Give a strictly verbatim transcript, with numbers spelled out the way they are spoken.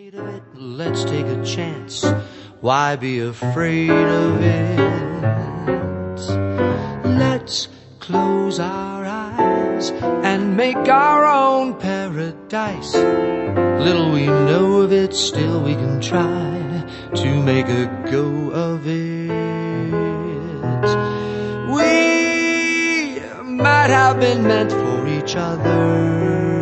Let's take a chance. Why be afraid of it? Let's close our eyes and make our own paradise. Little we know of it, still we can try to make a go of it. We might have been meant for each other.